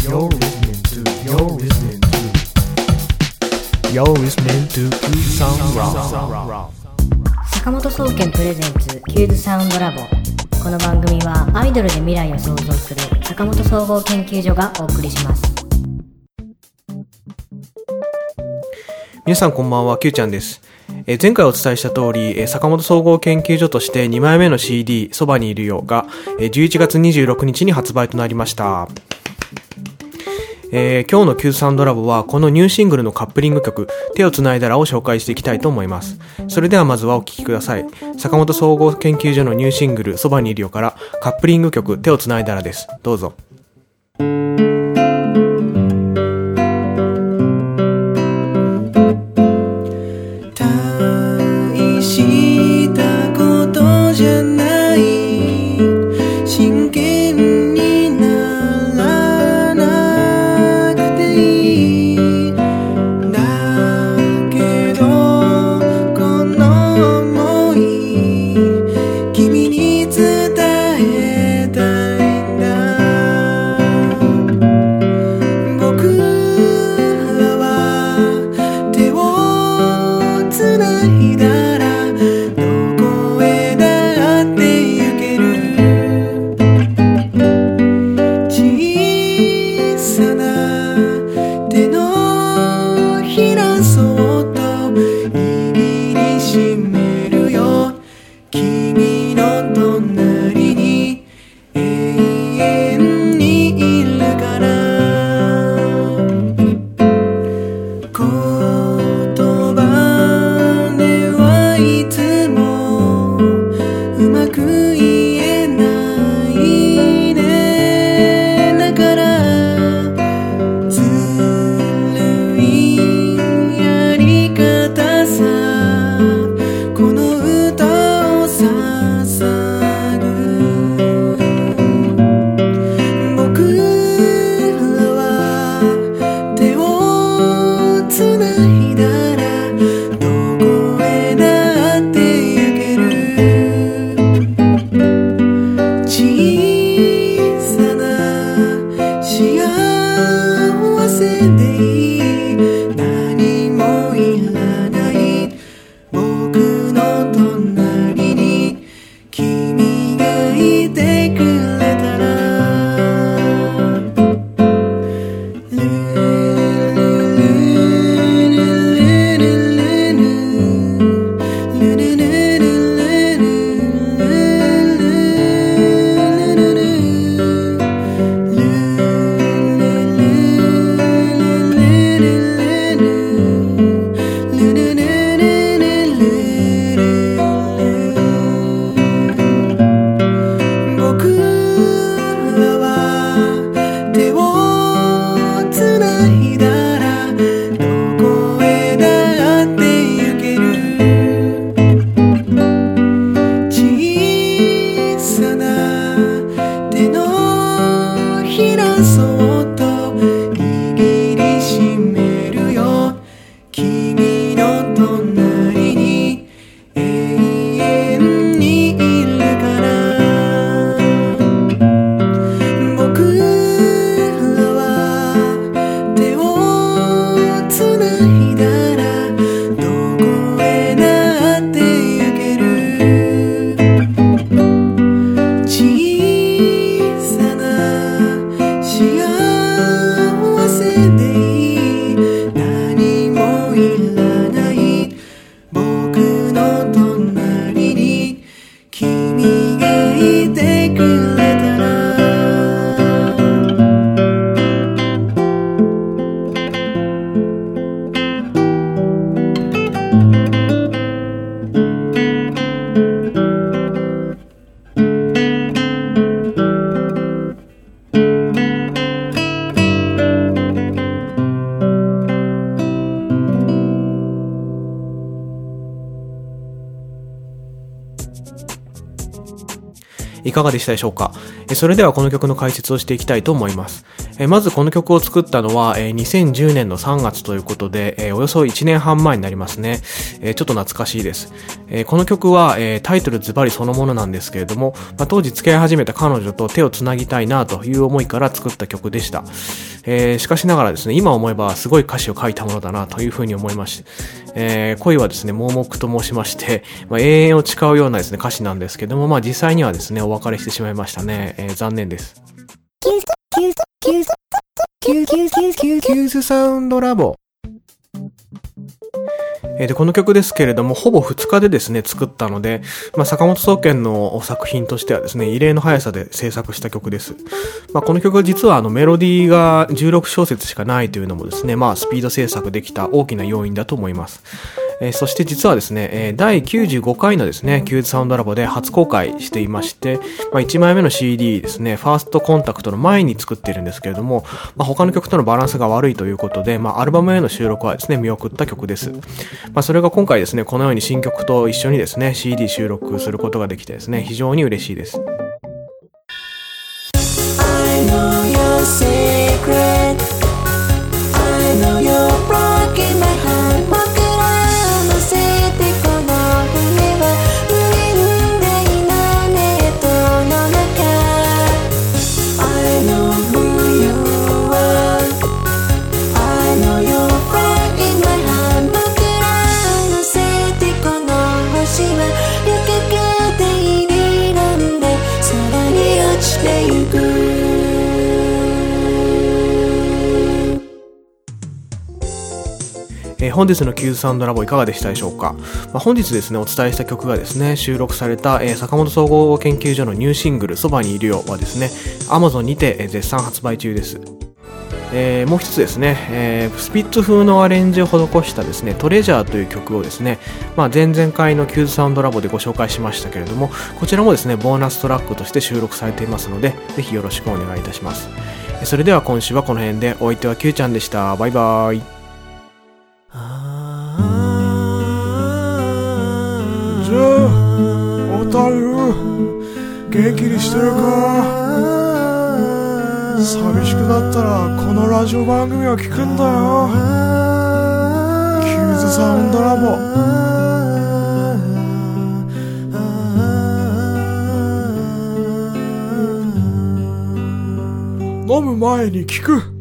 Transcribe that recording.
You're listening to Sound Raw. 坂本総研プレゼンツキューズサウンドラボ。この番組はアイドルで未来を創造する坂本総合研究所がお送りします。 皆さんこんばんは、Q ちゃんです。前回お伝えした通り、坂本総合研究所として2枚目の CD そばにいるよが11月26日に発売となりました。今日のキューズサウンドラボはこのニューシングルのカップリング曲手をつないだらを紹介していきたいと思います。それではまずはお聴きください。坂本総合研究所のニューシングルそばにいるよからカップリング曲手をつないだらです。どうぞ。いかがでしたでしょうか。 それではこの曲の解説をしていきたいと思います。まずこの曲を作ったのは2010年の3月ということで、およそ1年半前になりますね。ちょっと懐かしいです。この曲はタイトルズバリそのものなんですけれども、当時付き合い始めた彼女と手をつなぎたいなという思いから作った曲でした。しかしながらですね、今思えばすごい歌詞を書いたものだなというふうに思いまして、恋はですね、盲目と申しまして、永遠を誓うようなですね、歌詞なんですけども、実際にはですね、お別れしてしまいましたね。残念です。キューズサウンドラボ。で、この曲ですけれども、ほぼ2日でですね、作ったので、坂本宗健の作品としてはですね、異例の速さで制作した曲です。この曲は実はメロディーが16小節しかないというのもですね、スピード制作できた大きな要因だと思います。そして実はですね、第95回のですね、キューズサウンドラボで初公開していまして、1枚目の CD ですね、ファーストコンタクトの前に作っているんですけれども、他の曲とのバランスが悪いということで、アルバムへの収録はですね、見送った曲です。それが今回ですね、このように新曲と一緒にですね、CD 収録することができてですね、非常に嬉しいです。I know your secret. I know you're broken my heart.本日のキューズサウンドラボいかがでしたでしょうか。本日ですね、お伝えした曲がですね、収録された、坂本総合研究所のニューシングル、そばにいるよはですね、Amazon にて、絶賛発売中です。もう一つですね、スピッツ風のアレンジを施したですね、トレジャーという曲をですね、前々回のキューズサウンドラボでご紹介しましたけれども、こちらもですね、ボーナストラックとして収録されていますので、ぜひよろしくお願いいたします。それでは今週はこの辺で、お相手は Q ちゃんでした。バイバイ。 じゃあ、おたる、元気にしてるか？寂しくなったらこのラジオ番組を聞くんだよ。キューズサウンドラボ。飲む前に聞く。